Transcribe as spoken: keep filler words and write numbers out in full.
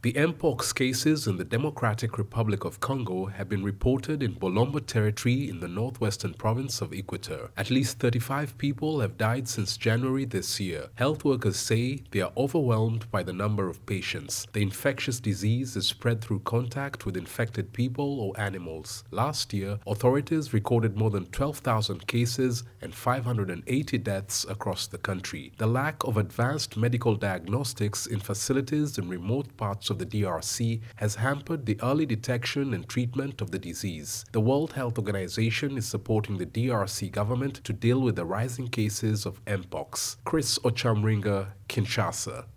The Mpox cases in the Democratic Republic of Congo have been reported in Bolombo territory in the northwestern province of Equateur. At least thirty-five people have died since January this year. Health workers say they are overwhelmed by the number of patients. The infectious disease is spread through contact with infected people or animals. Last year, authorities recorded more than twelve thousand cases and five hundred eighty deaths across the country. The lack of advanced medical diagnostics in facilities in remote parts of the D R C has hampered the early detection and treatment of the disease. The World Health Organization is supporting the D R C government to deal with the rising cases of Mpox. Chris Ochamringa, Kinshasa.